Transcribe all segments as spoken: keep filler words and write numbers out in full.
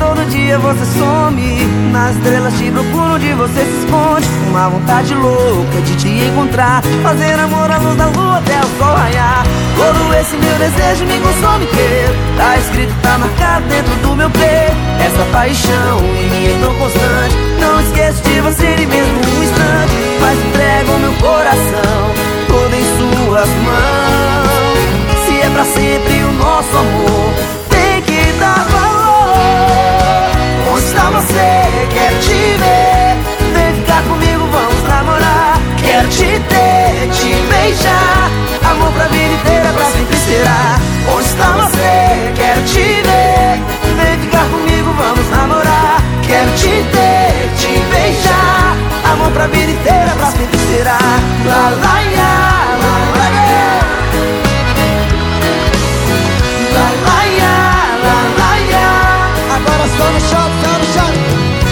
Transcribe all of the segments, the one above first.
todo dia você some. Nas estrelas te procuro, onde você se esconde. Uma vontade louca de te encontrar, fazer amor à luz da lua até o sol raiar. Todo esse meu desejo me consome inteiro. Tá escrito, tá marcado dentro do meu peito. Essa paixão em mim é tão constante. Não esqueço de você nem mesmo um instante. Mas entrego o meu coração todo em suas mãos. Se é pra sempre o nosso amor, tem que dar valor. Onde está você? Quero te ver. Vem ficar comigo, vamos namorar. Quero te ter, te beijar. Amor pra vida inteira, pra sempre será. Onde está você? Quero te ver. Vem ficar comigo, vamos namorar. Quero te ter, te beijar. Amor pra vida inteira, pra sempre será. La la ya, la la ya. La la ya, la la ya. Agora só no shot, só no shot.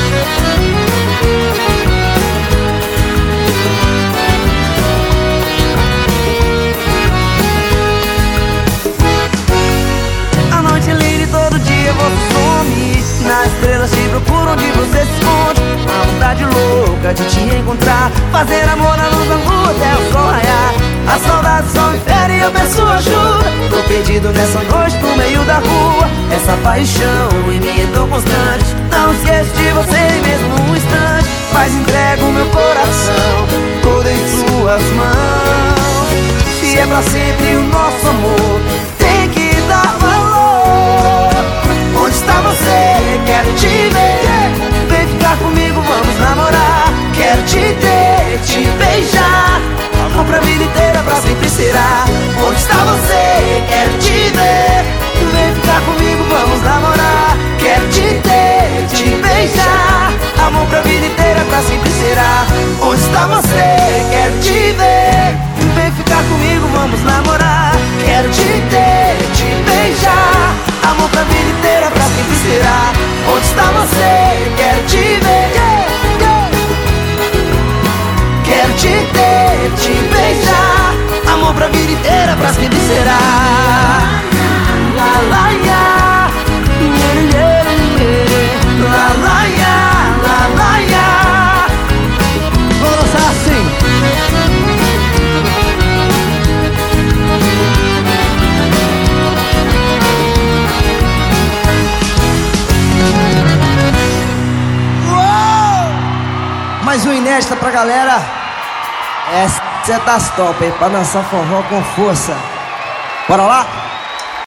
A noite é linda e todo dia você some. Nas estrelas te procuro, onde você se esconde. Uma vontade louca de te encontrar, fazer amor na luz da lua até o sol raiar. A saudade só me fere e eu peço ajuda. Tô perdido nessa noite no meio da rua. Essa paixão em mim é tão constante. Não esqueço de você nem mesmo um instante. Mas entrego o meu coração todo em suas mãos. Se é pra sempre o nosso amor, tem que dar valor. Onde está você? Quero te ver. Vem ficar comigo, vamos namorar. Quero te ter, te beijar. Amor pra vida inteira, pra sempre será. Onde está você? Quero te ver. Vem ficar comigo, vamos namorar. Quero te ter, te beijar. Amor pra vida inteira, pra sempre será. Onde está você? Quero te ver. Vem ficar comigo, vamos namorar. Quero te ter, te beijar. Amor pra vida inteira, pra sempre será. Onde está você? Quero te ver. Quero te ter, te beijar. Amor pra vida inteira, pra sempre será. La la ya, la la ya, la la ya. Vamos dançar assim. Uou! Mais um inédita pra galera. Essa é das top, hein? Pra dançar forró com força. Bora lá?